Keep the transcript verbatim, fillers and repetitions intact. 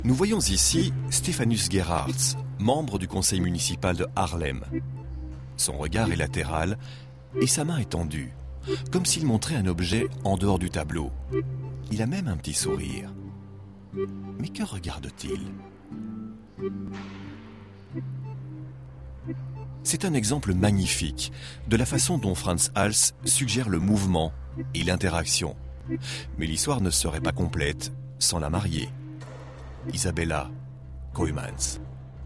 Nous voyons ici Stephanus Gerhards, membre du conseil municipal de Haarlem. Son regard est latéral et sa main est tendue, comme s'il montrait un objet en dehors du tableau. Il a même un petit sourire. Mais que regarde-t-il ? C'est un exemple magnifique de la façon dont Frans Hals suggère le mouvement et l'interaction. Mais l'histoire ne serait pas complète sans la mariée, Isabella Koymans.